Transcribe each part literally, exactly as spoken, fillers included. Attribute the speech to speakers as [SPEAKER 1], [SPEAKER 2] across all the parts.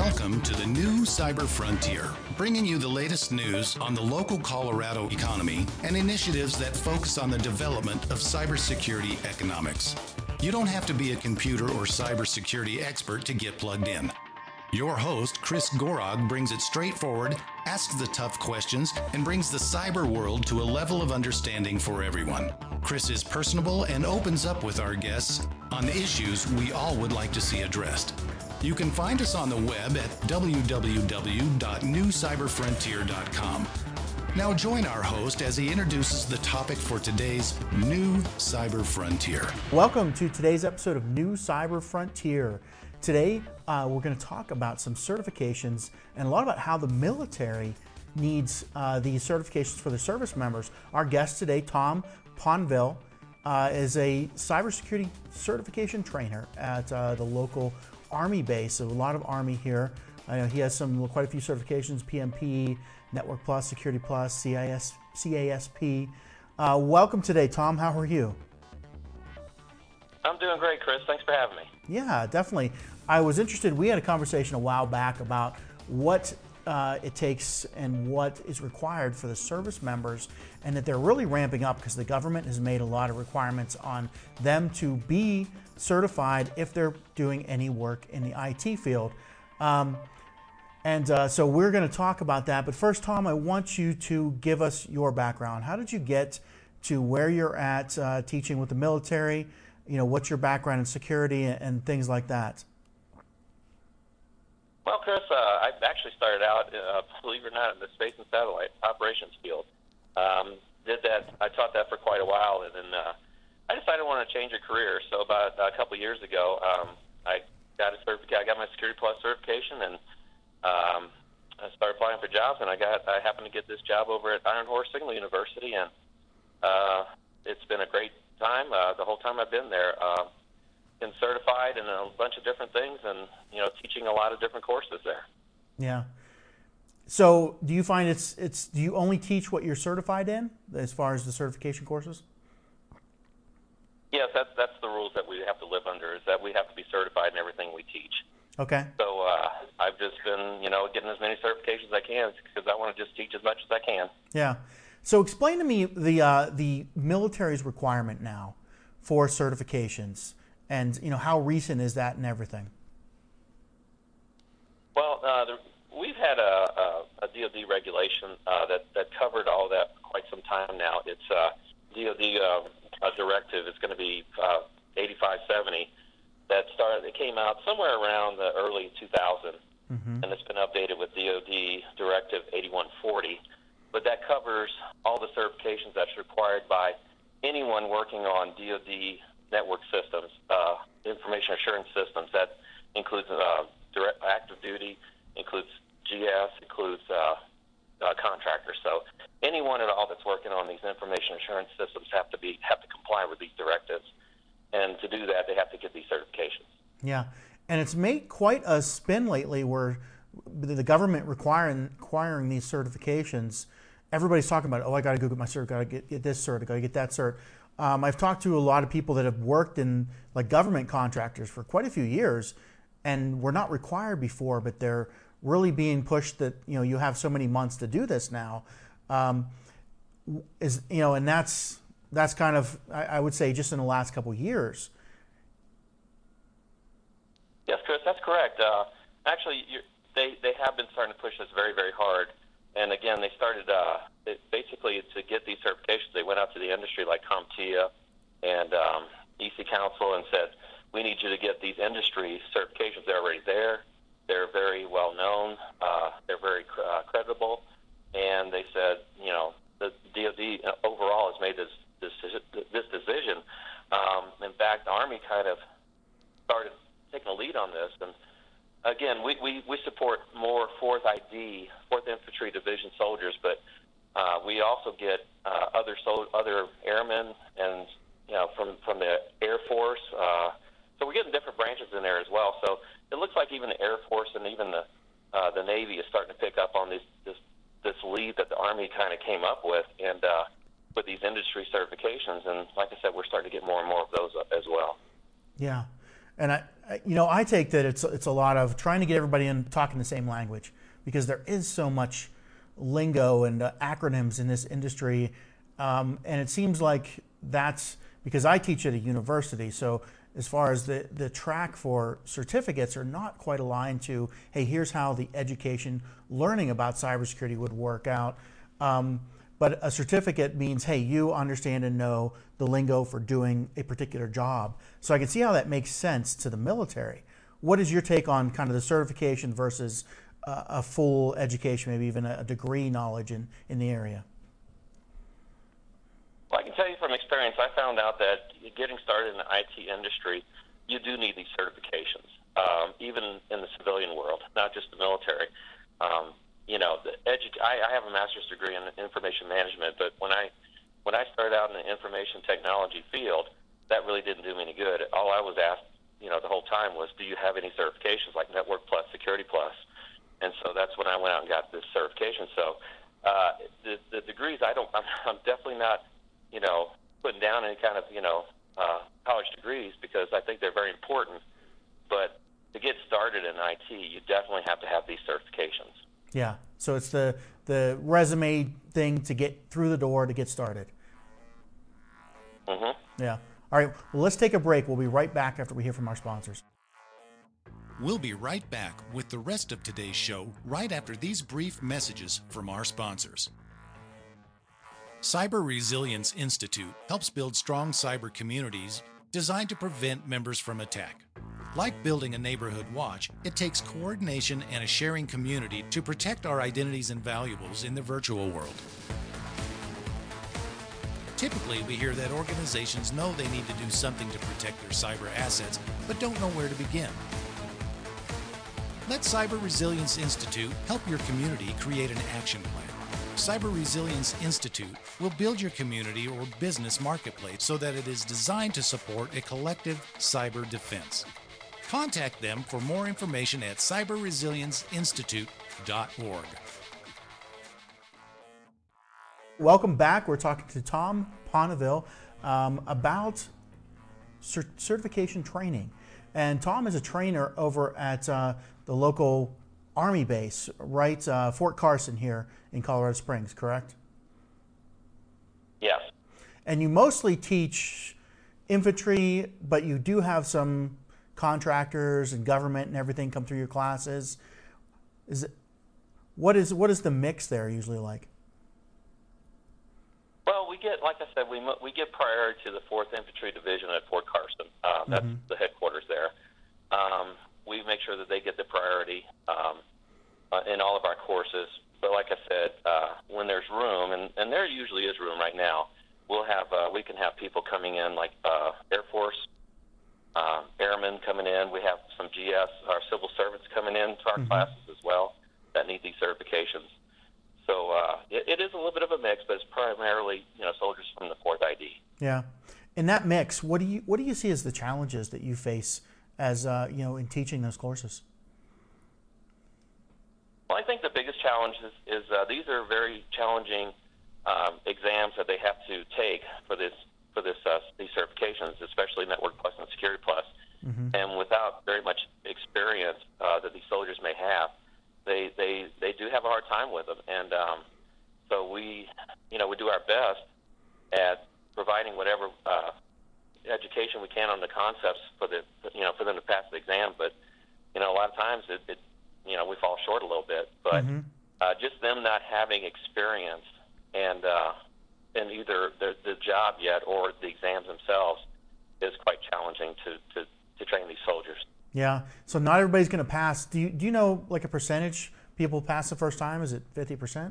[SPEAKER 1] Welcome to the new Cyber Frontier, bringing you the latest news on the local Colorado economy and initiatives that focus on the development of cybersecurity economics. You don't have to be a computer or cybersecurity expert to get plugged in. Your host, Chris Gorog, brings it straightforward, asks the tough questions, and brings the cyber world to a level of understanding for everyone. Chris is personable and opens up with our guests on the issues we all would like to see addressed. You can find us on the web at w w w dot new cyber frontier dot com. Now join our host as he introduces the topic for today's New Cyber Frontier.
[SPEAKER 2] Welcome to today's episode of New Cyber Frontier. Today, uh, we're going to talk about some certifications and a lot about how the military needs uh, these certifications for the service members. Our guest today, Tom Ponville, uh, is a cybersecurity certification trainer at uh, the local Army base. So a lot of Army here. I know he has some quite a few certifications: P M P, Network Plus, Security Plus, C I S, C A S P. Uh, welcome today, Tom. How are you?
[SPEAKER 3] I'm doing great, Chris. Thanks for having me.
[SPEAKER 2] Yeah, definitely. I was interested. We had a conversation a while back about what uh, it takes and what is required for the service members, and that they're really ramping up because the government has made a lot of requirements on them to be certified if they're doing any work in the I T field. Um, and uh, so we're going to talk about that. But first, Tom, I want you to give us your background. How did you get to where you're at uh, teaching with the military? You know, what's your background in security and, and things like that?
[SPEAKER 3] Well, Chris, uh, I actually started out, uh, believe it or not, in the space and satellite operations field. Um, did that, I taught that for quite a while, and then uh, I decided I wanted to change a career. So about a couple of years ago, um, I got a certificate. I got my Security Plus certification, and um, I started applying for jobs. And I got, I happened to get this job over at Iron Horse Signal University, and uh, it's been a great time. Uh, the whole time I've been there, uh, been certified in a bunch of different things, and you know, teaching a lot of different courses there.
[SPEAKER 2] Yeah. So, do you find it's it's do you only teach what you're certified in as far as the certification courses?
[SPEAKER 3] Yes, that's that's the rules that we have to live under. Is that we have to be certified in everything we teach.
[SPEAKER 2] Okay.
[SPEAKER 3] So uh, I've just been, you know, getting as many certifications as I can because I want to just teach as much as I can.
[SPEAKER 2] Yeah. So explain to me the uh, the military's requirement now for certifications, and you know, how recent is that and everything?
[SPEAKER 3] Well, uh, the, we've had a, a, a D O D regulation uh, that that covered all that for quite some time now. It's uh, D O D uh, a directive. It's going to be uh, eighty-five seventy that started. It came out somewhere around the early two thousand, mm-hmm. and it's been updated with D O D Directive eighty-one forty. But that covers all the certifications that's required by anyone working on D O D network systems, uh, information assurance systems. That includes uh, direct active duty, includes G S, includes uh, uh, contractors. So anyone at all that's working on these information assurance systems have to be have to comply with these directives, and to do that, they have to get these certifications.
[SPEAKER 2] Yeah, and it's made quite a spin lately, where the government requiring requiring these certifications. Everybody's talking about, oh, I got to go get my cert, got to get, get this cert, I got to get that cert. Um, I've talked to a lot of people that have worked in like government contractors for quite a few years, and were not required before, but they're really being pushed that, you know, you have so many months to do this now. Um, is you know, and that's that's kind of, I, I would say, just in the last couple of years.
[SPEAKER 3] Yes, Chris, that's correct. Uh, actually, you're, they they have been starting to push this very, very hard. And again, they started uh, it, basically to get these certifications. They went out to the industry like CompTIA and um, E C Council and said, we need you to get these industry certifications. They're already there. They're very well known. Uh, they're very uh, credible. And they said, you know, the D O D overall has made this this, this decision. Um, in fact, the Army kind of started taking a lead on this. And again, we, we, we support more fourth I D, fourth Infantry Division soldiers, but uh, we also get uh, other sol- other airmen and, you know, from, from the Air Force. Uh, so we're getting different branches in there as well. So it looks like even the Air Force and even the uh, the Navy is starting to pick up on this this, this lead that the Army kind of came up with, and uh, with these industry certifications. And like I said, we're starting to get more and more of those as well.
[SPEAKER 2] Yeah. And I, I, you know, I take that it's it's a lot of trying to get everybody in talking the same language, because there is so much lingo and uh, acronyms in this industry, um, and it seems like that's because I teach at a university. So as far as the the track for certificates are not quite aligned to, hey, here's how the education learning about cybersecurity would work out. Um, But a certificate means, hey, you understand and know the lingo for doing a particular job. So I can see how that makes sense to the military. What is your take on kind of the certification versus uh, a full education, maybe even a degree knowledge in, in the area?
[SPEAKER 3] Well, I can tell you from experience, I found out that getting started in the I T industry, you do need these certifications, um, even in the civilian world, not just the military. Um, You know, the edu- I, I have a master's degree in information management, but when I when I started out in the information technology field, that really didn't do me any good. All I was asked, you know, the whole time was, do you have any certifications like Network Plus, Security Plus? And so that's when I went out and got this certification. So uh, the, the degrees, I don't, I'm, I'm definitely not, you know, putting down any kind of, you know, uh, college degrees, because I think they're very important. But to get started in I T, you definitely have to have these certifications.
[SPEAKER 2] Yeah, so it's the the resume thing to get through the door to get started.
[SPEAKER 3] Mm-hmm.
[SPEAKER 2] Yeah. All right, well, let's take a break. We'll be right back after we hear from our sponsors.
[SPEAKER 1] We'll be right back with the rest of today's show right after these brief messages from our sponsors. Cyber Resilience Institute helps build strong cyber communities designed to prevent members from attack. Like building a neighborhood watch, it takes coordination and a sharing community to protect our identities and valuables in the virtual world. Typically, we hear that organizations know they need to do something to protect their cyber assets, but don't know where to begin. Let Cyber Resilience Institute help your community create an action plan. Cyber Resilience Institute will build your community or business marketplace so that it is designed to support a collective cyber defense. Contact them for more information at cyber resilience institute dot org.
[SPEAKER 2] Welcome back. We're talking to Tom Ponneville um, about cert- certification training. And Tom is a trainer over at uh, the local Army base, right? Uh, Fort Carson here in Colorado Springs, correct?
[SPEAKER 3] Yes.
[SPEAKER 2] And you mostly teach infantry, but you do have some contractors and government and everything come through your classes. Is it, what is what is the mix there usually like?
[SPEAKER 3] Well, we get, like I said, we we get priority to the fourth Infantry Division at Fort Carson. Uh, that's mm-hmm. the headquarters there. Um, we make sure that they get the priority um, uh, in all of our courses. But like I said, uh, when there's room, and, and there usually is room right now, we'll have uh, we can have people coming in like uh, Air Force. Uh, airmen coming in. We have some G S, our civil servants coming in to our mm-hmm. classes as well that need these certifications. So uh, it, it is a little bit of a mix, but it's primarily, you know, soldiers from the fourth I D.
[SPEAKER 2] Yeah. In that mix, what do you what do you see as the challenges that you face as uh, you know, in teaching those courses?
[SPEAKER 3] Well, I think the biggest challenge is, is uh, these are very challenging um, exams that they have to take for this. for this uh, these certifications, especially Network Plus and Security Plus. Mm-hmm. And without very much experience uh, that these soldiers may have, they, they they do have a hard time with them. And um, so we, you know, we do our best at providing whatever uh, education we can on the concepts for the, you know, for them to pass the exam. But, you know, a lot of times it, it you know, we fall short a little bit. But mm-hmm. uh, just them not having experience and uh, in either the, the job yet or the exams themselves is quite challenging to, to, to train these soldiers.
[SPEAKER 2] Yeah, so not everybody's going to pass. Do you, do you know like a percentage people pass the first time? Is it fifty percent?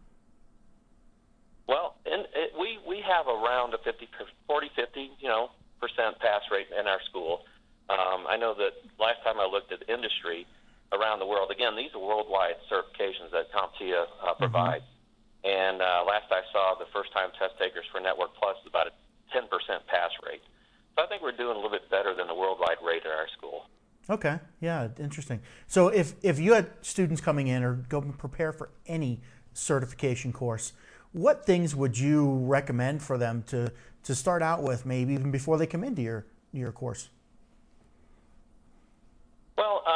[SPEAKER 3] Well, in, it, we, we have around a fifty, forty, fifty, you know, percent pass rate in our school. Um, I know that last time I looked at industry around the world, again, these are worldwide certifications that CompTIA uh, provides. Mm-hmm. And uh, last I saw, the first-time test takers for Network Plus is about a ten percent pass rate. So I think we're doing a little bit better than the worldwide rate at our school.
[SPEAKER 2] Okay, yeah, interesting. So if, if you had students coming in or go prepare for any certification course, what things would you recommend for them to, to start out with, maybe even before they come into your, your course?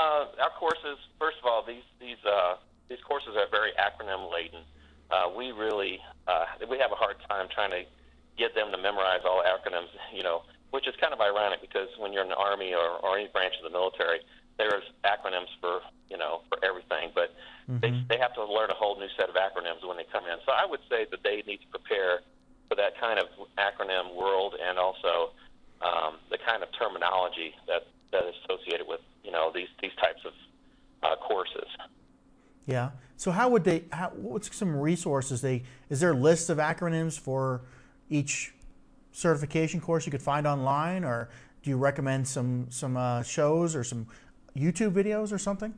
[SPEAKER 3] Uh, our courses, first of all, these these uh, these courses are very acronym laden. Uh, we really uh, we have a hard time trying to get them to memorize all acronyms. You know, which is kind of ironic because when you're in the Army or, or any branch of the military, there's acronyms for you know for everything, but mm-hmm. they they have to learn a whole new set of acronyms when they come in. So I would say that they need to prepare for that kind of acronym world and also um, the kind of terminology that, that is associated with you know these these types of uh, courses.
[SPEAKER 2] Yeah. So how would they? How, what's some resources they? Is there a list of acronyms for each certification course you could find online, or do you recommend some some uh, shows or some YouTube videos or something?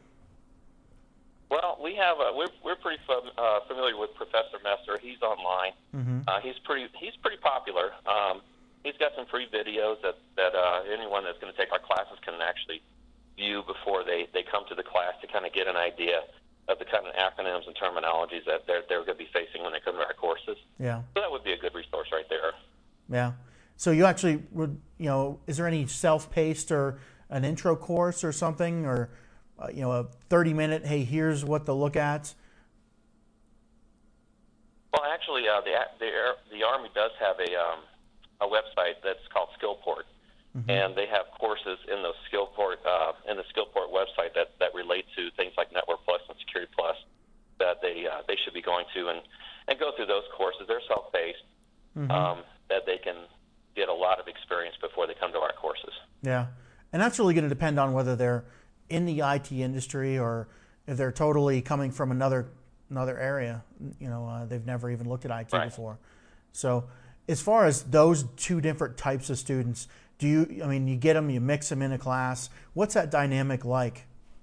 [SPEAKER 3] Well, we have a, we're we're pretty fam, uh, familiar with Professor Messer. He's online. Mm-hmm. Uh, he's pretty he's pretty popular. Um, he's got some free videos that that uh, anyone that's going to take our classes can actually view before they, they come to the class to kind of get an idea of the kind of acronyms and terminologies that they're they're going to be facing when they come to our courses.
[SPEAKER 2] Yeah.
[SPEAKER 3] So that would be a good resource right there.
[SPEAKER 2] Yeah. So you actually would, you know, is there any self-paced or an intro course or something, or uh, you know, a thirty minute, hey, here's what to look at?
[SPEAKER 3] Well, actually, uh, the, the the Army does have a um, a website that's called Skillport, mm-hmm. and they have courses in the Skillport uh, in the Skillport website that, that relate to things like Network Plus and Security Plus that they uh, they should be going to and, and go through those courses. They're self-paced, mm-hmm. um, that they can get a lot of experience before they come to our courses.
[SPEAKER 2] Yeah, and that's really going to depend on whether they're in the I T industry or if they're totally coming from another another area. You know, uh, they've never even looked at I T right. before. So, as far as those two different types of students, do you? I mean, you get them, you mix them in a class. What's that dynamic like?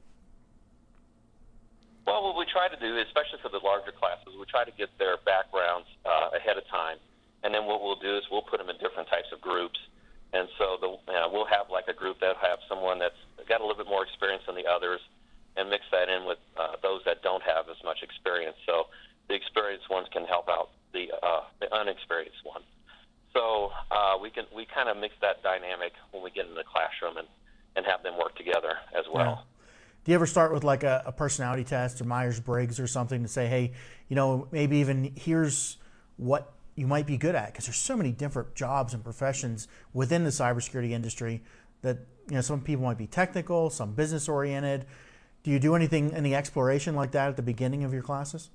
[SPEAKER 3] Well, what we try to do, especially for the larger classes, we try to get their backgrounds uh, ahead of time. And then what we'll do is we'll put them in different types of groups. And so the, uh, we'll have like a group that have someone that's got a little bit more experience than the others and mix that in with uh, those that don't have as much experience. So the experienced ones can help out the, uh, the unexperienced ones. So uh, we can we kind of mix that dynamic when we get in the classroom and, and have them work together as well.
[SPEAKER 2] Yeah. Do you ever start with like a, a personality test or Myers-Briggs or something to say, hey, you know, maybe even here's what you might be good at? Because there's so many different jobs and professions within the cybersecurity industry that, you know, some people might be technical, some business oriented. Do you do anything, any exploration like that at the beginning of your classes?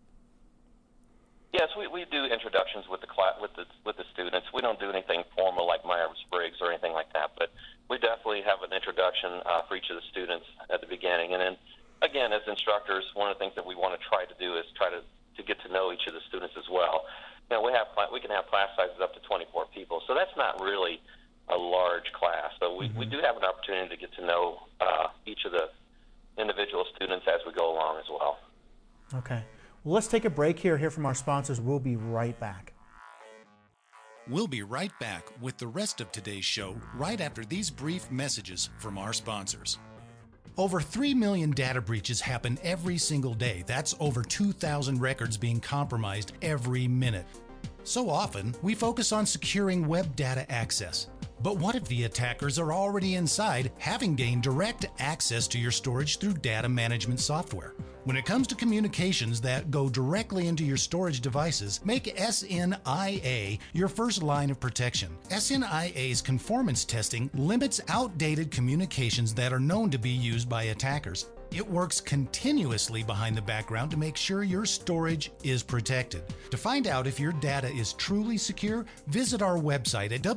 [SPEAKER 3] Yes, we, we do introductions with the class, with the with the students. We don't do anything formal like Myers-Briggs or anything like that, but we definitely have an introduction uh, for each of the students at the beginning. And then, again, as instructors, one of the things that we want to try to do is try to, to get to know each of the students as well. You know, we have we can have class sizes up to twenty-four people, so that's not really a large class. So we, mm-hmm. we do have an opportunity to get to know uh, each of the individual students as we go along as well.
[SPEAKER 2] Okay. Well, let's take a break here, hear from our sponsors. We'll be right back.
[SPEAKER 1] We'll be right back with the rest of today's show right after these brief messages from our sponsors. Over three million data breaches happen every single day. That's over two thousand records being compromised every minute. So often, we focus on securing web data access. But what if the attackers are already inside, having gained direct access to your storage through data management software? When it comes to communications that go directly into your storage devices, make S N I A your first line of protection. S N I A's conformance testing limits outdated communications that are known to be used by attackers. It works continuously behind the background to make sure your storage is protected. To find out if your data is truly secure, visit our website at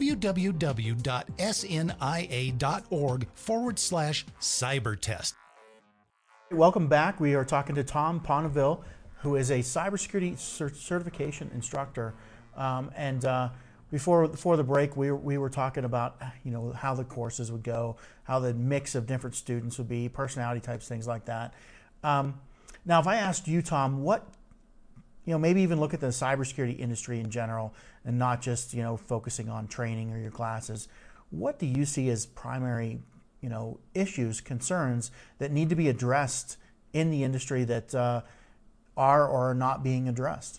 [SPEAKER 1] www.snia.org forward slash cybertest.
[SPEAKER 2] Welcome back. We are talking to Tom Ponneville, who is a cybersecurity cert- certification instructor. Um, and uh, before before the break, we were, we were talking about, you know, how the courses would go, how the mix of different students would be, personality types, things like that. Um, now, if I asked you, Tom, what, you know, maybe even look at the cybersecurity industry in general and not just, you know, focusing on training or your classes, what do you see as primary, you know, issues, concerns that need to be addressed in the industry that uh, are or are not being addressed?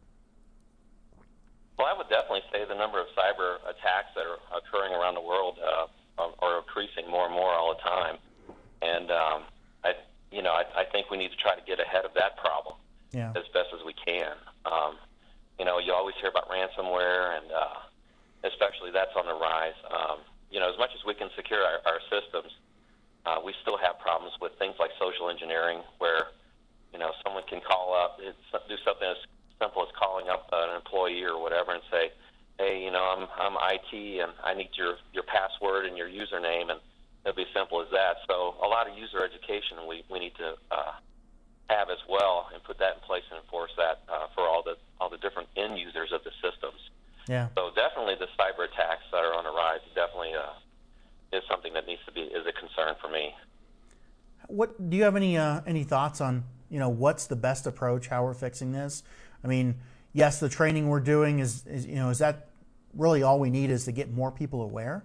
[SPEAKER 3] Well, I would definitely say the number of cyber attacks that are occurring around the world uh, are, are increasing more and more all the time. and um, I, you know, I, I think we need to try to get ahead of that problem
[SPEAKER 2] Yeah.
[SPEAKER 3] as best as we can. Um, you know, you always hear about ransomware, and uh, especially that's on the rise. Um, you know, as much as we can secure our, our systems, uh, we still have problems with things like social engineering, where you know someone can call up, it's, do something as simple as calling up an employee or whatever, and say, "Hey, you know, I'm I'm I T, and I need your your password and your username," and it'll be as simple as that. So a lot of user education we we need to uh, have as well, and put that in place and enforce that uh, for all the all the different end users of the systems.
[SPEAKER 2] Yeah.
[SPEAKER 3] So definitely the cyber attacks that are on the rise definitely uh, is something that needs to be is a concern for me.
[SPEAKER 2] What do you have any uh, any thoughts on, you know, what's the best approach, how we're fixing this? I mean, yes, the training we're doing is, is you know, is that really all we need is to get more people aware?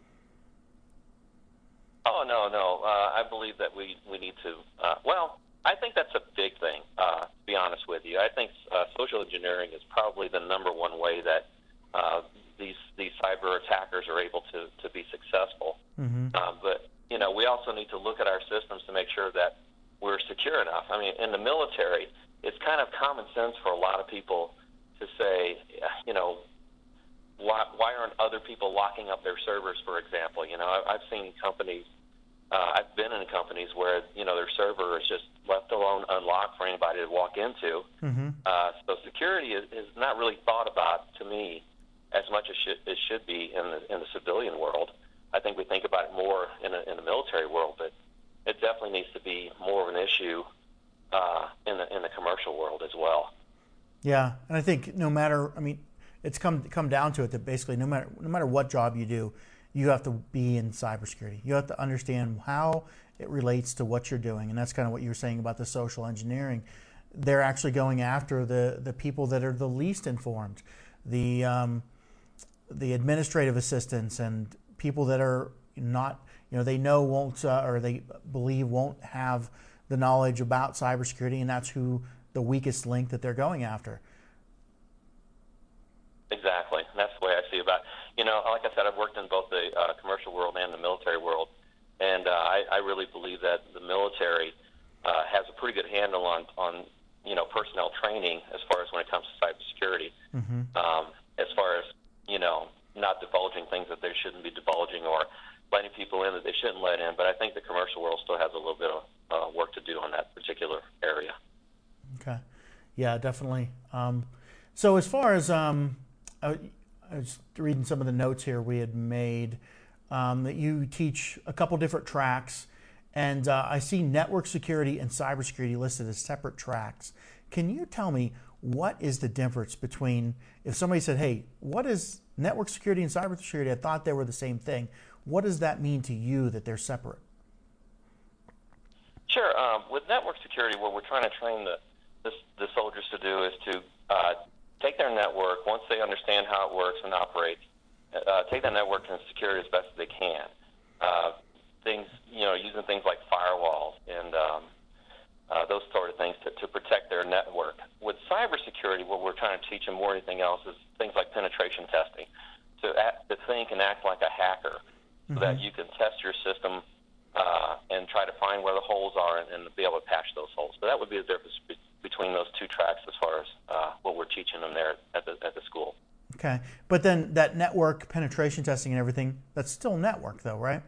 [SPEAKER 3] Oh, no, no. Uh, I believe that we, we need to, uh, well, I think that's a big thing, uh, to be honest with you. I think uh, social engineering is probably the number one way that uh, these these cyber attackers are able to, to be successful.
[SPEAKER 2] Mm-hmm.
[SPEAKER 3] Uh, but, you know, we also need to look at our systems to make sure that we're secure enough. I mean, in the military, it's kind of common sense for a lot of people to say, you know, why, why aren't other people locking up their servers, for example? You know, I, I've seen companies, uh, I've been in companies where, you know, their server is just left alone unlocked for anybody to walk into.
[SPEAKER 2] Mm-hmm.
[SPEAKER 3] Uh, so security is, is not really thought about, to me, as much as should, it should be in the, in the civilian world. I think we think about it more in, a, in the military world, but it definitely needs to be more of an issue uh, in the in the commercial world as well.
[SPEAKER 2] Yeah, and I think no matter, I mean, it's come come down to it that basically no matter no matter what job you do, you have to be in cybersecurity. You have to understand how it relates to what you're doing, and that's kind of what you were saying about the social engineering. They're actually going after the the people that are the least informed, the um, the administrative assistants and people that are not, you know, they know won't uh, or they believe won't have the knowledge about cybersecurity, and that's who the weakest link that they're going after.
[SPEAKER 3] Exactly. That's the way I see it. About, you know, like I said, I've worked in both the uh, commercial world and the military world, and uh, I, I really believe that the military uh, has a pretty good handle on, on, you know, personnel training as far as when it comes to cybersecurity.
[SPEAKER 2] Mm-hmm.
[SPEAKER 3] Um, as far as, you know, not divulging things that they shouldn't be divulging or letting people in that they shouldn't let in. But I think the commercial world still has a little bit of uh, work to do on that particular area.
[SPEAKER 2] Okay. Yeah, definitely. Um, so as far as, um, I, I was reading some of the notes here we had made, um, that you teach a couple different tracks, and uh, I see network security and cybersecurity listed as separate tracks. Can you tell me what is the difference between, if somebody said, hey, what is network security and cybersecurity? I thought they were the same thing. What does that mean to you that they're separate?
[SPEAKER 3] Sure. Um, with network security, what we're trying to train the the, the soldiers to do is to uh, take their network, once they understand how it works and operates, uh, take that network and secure it as best as they can. Uh, things, you know, using things like firewalls and um, uh, those sort of things to, to protect their network. With cybersecurity, what we're trying to teach them more than anything else is things like penetration testing, to, act, to think and act like a hacker, so
[SPEAKER 2] Mm-hmm.
[SPEAKER 3] that you can test your system uh, and try to find where the holes are and, and be able to patch those holes. So that would be the difference be- between those two tracks as far as uh, what we're teaching them there at the at the school.
[SPEAKER 2] Okay. But then that network penetration testing and everything, that's still network though, right?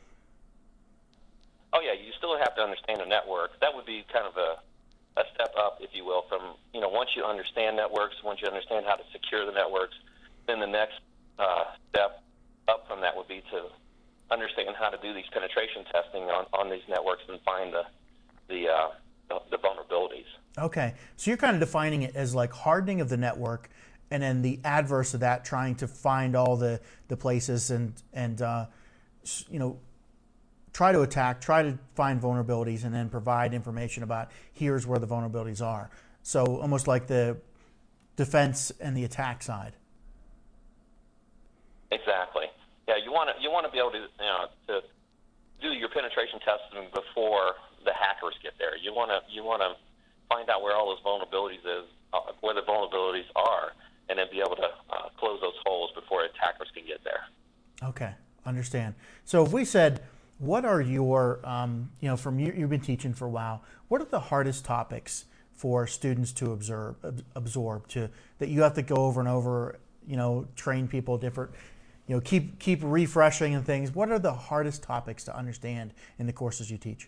[SPEAKER 3] Oh, yeah, you still have to understand the network. That would be kind of a, a step up, if you will, from, you know, once you understand networks, once you understand how to secure the networks, then the next uh, step up from that would be to understand how to do these penetration testing on, on these networks and find the the, uh, the the vulnerabilities.
[SPEAKER 2] Okay, so you're kind of defining it as like hardening of the network, and then the adverse of that, trying to find all the, the places and and uh, you know, try to attack, try to find vulnerabilities, and then provide information about here's where the vulnerabilities are. So almost like the defense and the attack side.
[SPEAKER 3] Exactly. Yeah, you want to you want to be able to you know to do your penetration testing before the hackers get there. You want to you want to find out where all those vulnerabilities is, uh, where the vulnerabilities are, and then be able to uh, close those holes before attackers can get there.
[SPEAKER 2] Okay, understand. So if we said, What are your, um, you know, from you, you've been teaching for a while, what are the hardest topics for students to observe, absorb, to that you have to go over and over, you know, train people different, you know, keep keep refreshing and things. What are the hardest topics to understand in the courses you teach?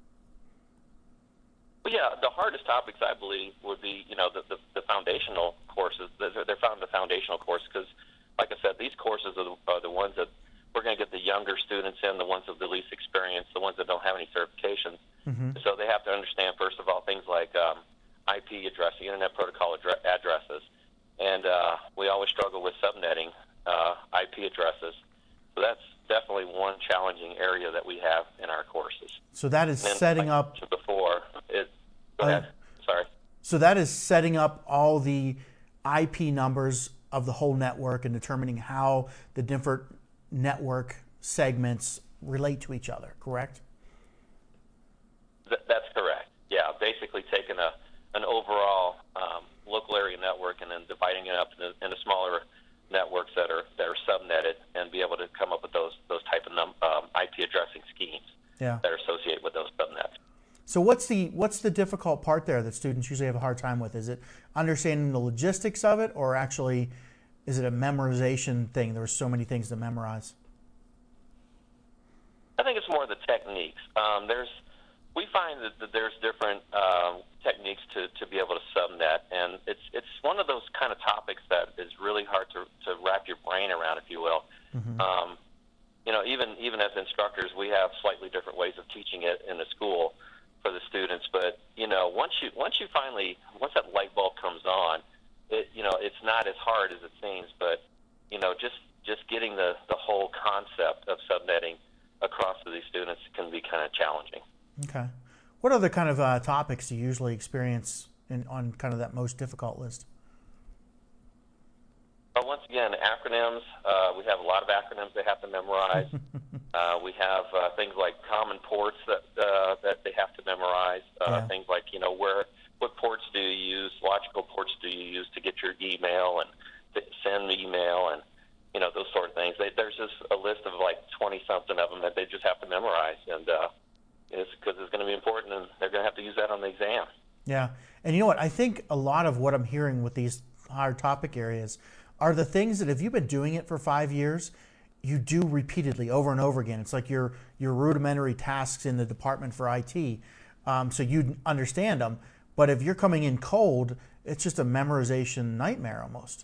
[SPEAKER 3] Well, yeah, the hardest topics, I believe, would be, you know, the, the, the foundational courses. They're, they're found in the foundational course because, like I said, these courses are the, are the ones that we're going to get the younger students in, the ones with the least experience, the ones that don't have any certifications. Mm-hmm. So they have to understand, first of all, things like um, I P addressing, Internet Protocol addre- addresses. And uh, we always struggle with subnetting uh, I P addresses. So that's definitely one challenging area that we have in our courses.
[SPEAKER 2] So that is
[SPEAKER 3] then,
[SPEAKER 2] setting
[SPEAKER 3] like
[SPEAKER 2] up...
[SPEAKER 3] Before, it, go
[SPEAKER 2] uh,
[SPEAKER 3] ahead. Sorry.
[SPEAKER 2] So that is setting up all the I P numbers of the whole network and determining how the different network segments relate to each other, correct?
[SPEAKER 3] Th- that's correct. Yeah, basically taking a an overall um, local area network and then dividing it up into, into smaller networks that are that are subnetted, and be able to come up with those those type of num- um, I P addressing schemes
[SPEAKER 2] yeah.
[SPEAKER 3] that are associated with those subnets.
[SPEAKER 2] So what's the what's the difficult part there that students usually have a hard time with? Is it understanding the logistics of it, or actually is it a memorization thing? There are so many things to memorize.
[SPEAKER 3] I think it's more the techniques. Um, there's we find that, that there's different uh, techniques to, to be able to subnet, and it's it's one of those kind of topics that is really hard to, to wrap your brain around, if you will. Mm-hmm. Um, you know, even even as instructors, we have slightly different ways of teaching it in the school for the students. But you know, once you once you finally once that light bulb comes on, it you know it's not as hard as it seems. But you know, just just getting the, the whole concept of subnetting across to these students can be kind of challenging.
[SPEAKER 2] Okay. What other kind of uh, topics do you usually experience in, on kind of that most difficult list?
[SPEAKER 3] Well, once again, acronyms. Uh, we have a lot of acronyms they have to memorize. uh, we have uh, things like common ports that uh, that they have to memorize. Uh, yeah. Things like, you know, where what ports do you use? Logical ports do you use to get your email and to send email, and you know, those sort of things. They, there's just a list of like twenty something of them that they just have to memorize, and uh, it's because it's going to be important, and they're going to have to use that on the exam.
[SPEAKER 2] Yeah, and you know what? I think a lot of what I'm hearing with these hard topic areas are the things that if you've been doing it for five years, you do repeatedly over and over again. It's like your your rudimentary tasks in the department for I T, um, so you understand them. But if you're coming in cold, it's just a memorization nightmare almost.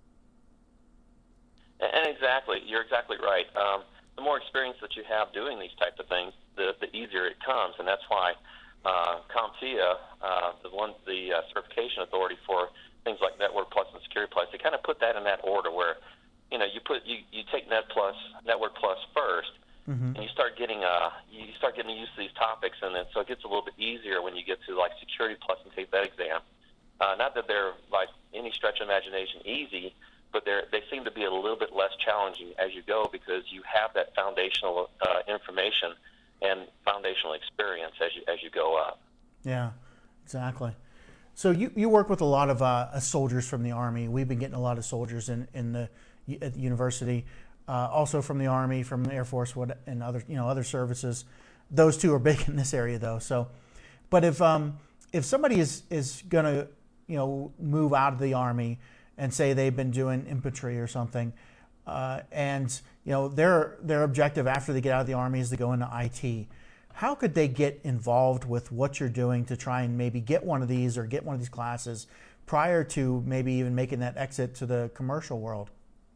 [SPEAKER 3] And exactly, you're exactly right. Um, the more experience that you have doing these types of things, the, the easier it comes, and that's why uh, CompTIA, uh, the one, the uh, certification authority for things like Network Plus and Security Plus, they kind of put that in that order where, you know, you put you, you take Net Plus, Network Plus first, mm-hmm. and you start getting uh you start getting used to these topics, and then so it gets a little bit easier when you get to like Security Plus and take that exam. Uh, not that they're like any stretch of imagination easy, but they they seem to be a little bit less challenging as you go because you have that foundational uh, information and foundational experience as you as you go up.
[SPEAKER 2] Yeah, exactly. So you, you work with a lot of uh, soldiers from the Army. We've been getting a lot of soldiers in in the at the university, uh, also from the Army, from the Air Force, what and other you know other services. Those two are big in this area though. So, but if um if somebody is is gonna you know move out of the Army and say they've been doing infantry or something, uh, and you know their their objective after they get out of the Army is to go into I T. How could they get involved with what you're doing to try and maybe get one of these or get one of these classes prior to maybe even making that exit to the commercial world?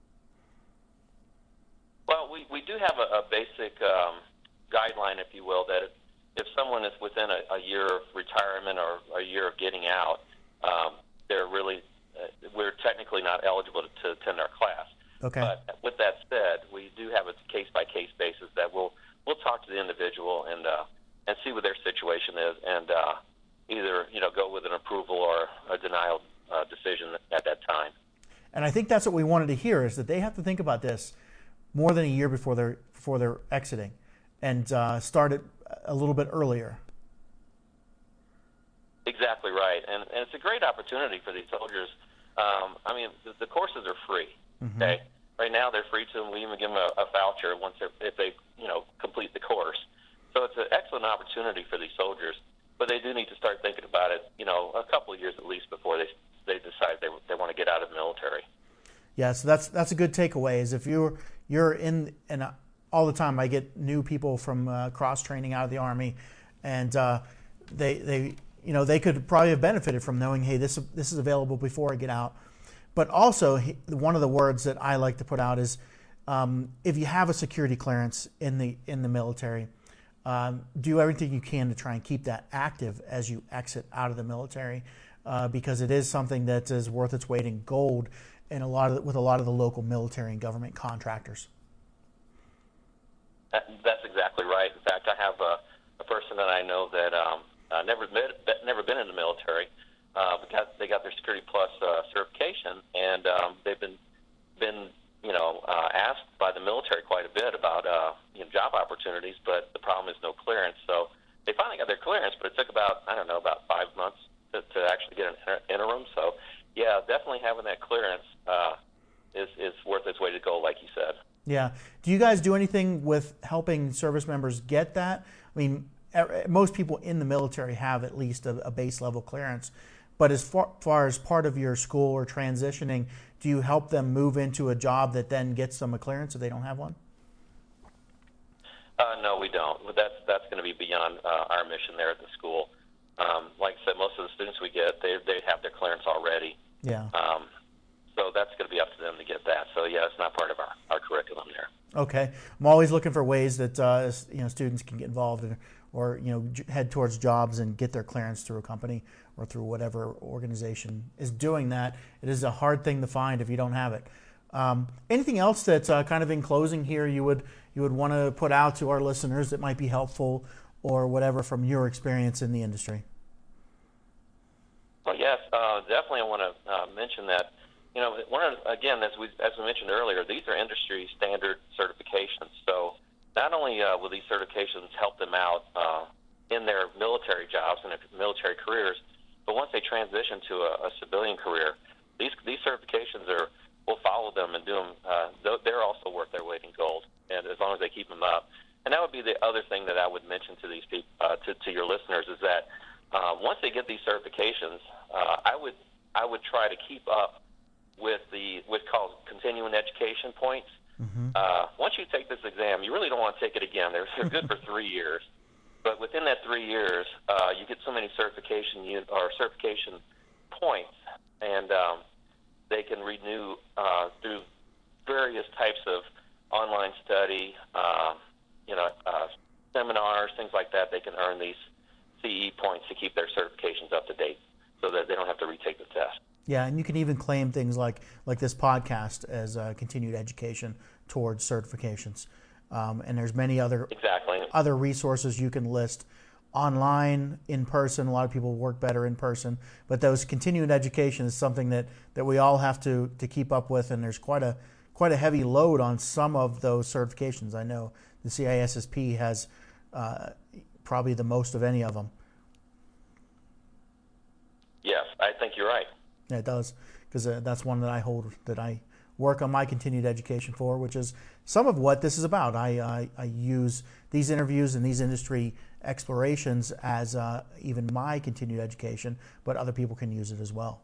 [SPEAKER 3] Well, we, we do have a, a basic um, guideline, if you will, that if someone is within a, a year of retirement or a year of getting out, um, they're really uh, we're technically not eligible to, to attend our class.
[SPEAKER 2] Okay.
[SPEAKER 3] But with that said, we do have a case-by-case basis that we'll we'll talk to the individual and uh, and see what their situation is, and uh, either you know go with an approval or a denial uh, decision at that time.
[SPEAKER 2] And I think that's what we wanted to hear, is that they have to think about this more than a year before they're before they're exiting, and uh, start it a little bit earlier.
[SPEAKER 3] Exactly right, and and it's a great opportunity for these soldiers. Um, I mean, the, the courses are free. Mm-hmm. Okay. Right now, they're free to them. We even give them a, a voucher once if they, you know, complete the course. also an opportunity for these soldiers, but they do need to start thinking about it, you know, a couple of years at least before they they decide they they want to get out of the military.
[SPEAKER 2] Yeah, so that's that's a good takeaway. Is if you're you're in and all the time I get new people from uh, cross training out of the Army, and uh, they they you know they could probably have benefited from knowing, hey, this this is available before I get out. But also, one of the words that I like to put out is, um, if you have a security clearance in the in the military, um, do everything you can to try and keep that active as you exit out of the military, uh, because it is something that is worth its weight in gold in a lot of with a lot of the local military and government contractors.
[SPEAKER 3] That, that's exactly right. In fact, I have a, a person that I know that um, uh, never been, never been in the military. Uh, because they got their Security Plus uh, certification, and um, they've been been you know uh, asked by the military quite a bit about uh, you know, job opportunities, but the problem is no clearance. So they finally got their clearance, but it took about I don't know about five months to, to actually get an inter- interim. So yeah, definitely having that clearance uh, is is worth its weight to go, like you said.
[SPEAKER 2] Yeah. Do you guys do anything with helping service members get that? I mean, most people in the military have at least a, a base level clearance. But as far, far as part of your school or transitioning, do you help them move into a job that then gets them a clearance if they don't have one?
[SPEAKER 3] Uh, no, we don't. That's that's going to be beyond uh, our mission there at the school. Um, like I said, most of the students we get, they they have their clearance already.
[SPEAKER 2] Yeah.
[SPEAKER 3] Um, so that's going to be up to them to get that. So yeah, it's not part of our, our curriculum there.
[SPEAKER 2] Okay. I'm always looking for ways that uh, you know students can get involved in, or you know head towards jobs and get their clearance through a company or through whatever organization is doing that. It is a hard thing to find if you don't have it. Um, anything else that's uh, kind of in closing here you would you would want to put out to our listeners that might be helpful or whatever from your experience in the industry?
[SPEAKER 3] Well, yes, uh, definitely. I want to uh, mention that. You know, one of, again, as we as we mentioned earlier, these are industry standard certifications. So not only uh, will these certifications help them out uh, in their military jobs and their military careers, but once they transition to a, a civilian career, these these certifications are will follow them and do them. Uh, they're also worth their weight in gold, and as long as they keep them up. And that would be the other thing that I would mention to these people, uh, to to your listeners, is that uh, once they get these certifications, uh, I would I would try to keep up with the what's called continuing education points. Mm-hmm. Uh, once you take this exam, you really don't want to take it again. They're, they're good for three years, but within that three years, uh, you get so many certification or certification points, and um, they can renew uh, through various types of online study, uh, you know, uh, seminars, things like that. They can earn these C E points to keep their certifications up to date, so that they don't have to retake the test.
[SPEAKER 2] Yeah, and you can even claim things like like this podcast as uh, continued education towards certifications. Um, and there's many other
[SPEAKER 3] exactly.
[SPEAKER 2] other resources you can list online, in person. A lot of people work better in person, but those continued education is something that, that we all have to, to keep up with. And there's quite a quite a heavy load on some of those certifications. I know the C I S S P has uh, probably the most of any of them.
[SPEAKER 3] Yes, I think you're right.
[SPEAKER 2] Yeah, it does, because uh, that's one that I hold, that I work on my continued education for, which is some of what this is about. I I, I use these interviews and these industry explorations as uh, even my continued education, but other people can use it as well.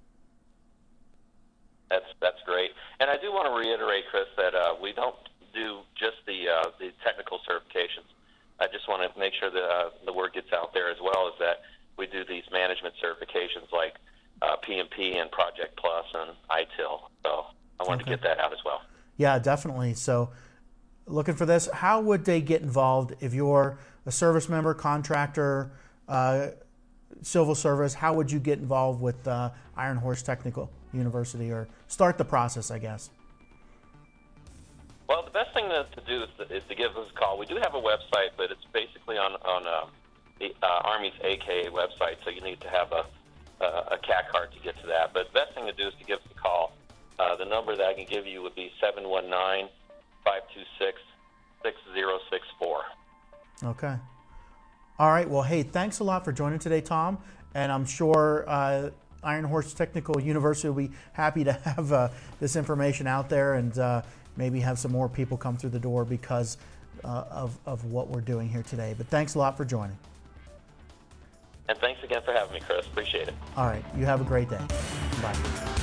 [SPEAKER 3] That's that's great, and I do want to reiterate, Chris, that uh, we don't do just the uh, the technical certifications. I just want to make sure that uh, the word gets out there as well, is that we do these management certifications like Uh, P M P and Project Plus and I T I L. So I wanted okay. to get that out as well.
[SPEAKER 2] Yeah, definitely. So looking for this, how would they get involved if you're a service member, contractor, uh, civil service? How would you get involved with uh, Iron Horse Technical University, or start the process, I guess?
[SPEAKER 3] Well, the best thing to, to do is to, is to give us a call. We do have a website, but it's basically on, on uh, the uh, Army's A K A website, so you need to have a Uh, a C A C card to get to that. But the best thing to do is to give us a call. Uh, the number that I can give you would be seven one nine, five two six, six zero six four.
[SPEAKER 2] Okay. All right. Well, hey, thanks a lot for joining today, Tom. And I'm sure uh, Iron Horse Technical University will be happy to have uh, this information out there, and uh, maybe have some more people come through the door, because uh, of, of what we're doing here today. But thanks a lot for joining.
[SPEAKER 3] And thanks again for having me, Chris. Appreciate it.
[SPEAKER 2] All right. You have a great day. Bye.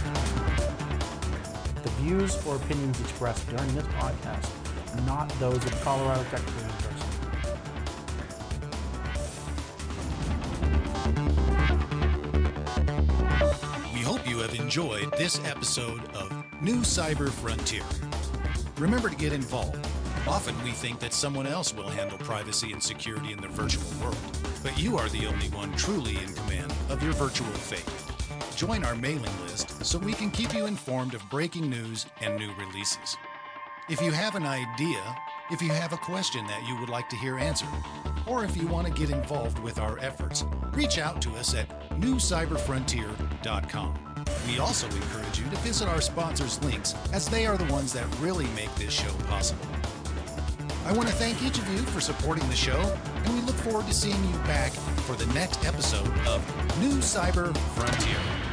[SPEAKER 2] The views or opinions expressed during this podcast are not those of Colorado Technical University.
[SPEAKER 1] We hope you have enjoyed this episode of New Cyber Frontier. Remember to get involved. Often we think that someone else will handle privacy and security in the virtual world, but you are the only one truly in command of your virtual fate. Join our mailing list so we can keep you informed of breaking news and new releases. If you have an idea, if you have a question that you would like to hear answered, or if you want to get involved with our efforts, reach out to us at new cyber frontier dot com. We also encourage you to visit our sponsors' links, as they are the ones that really make this show possible. I want to thank each of you for supporting the show, and we look forward to seeing you back for the next episode of New Cyber Frontier.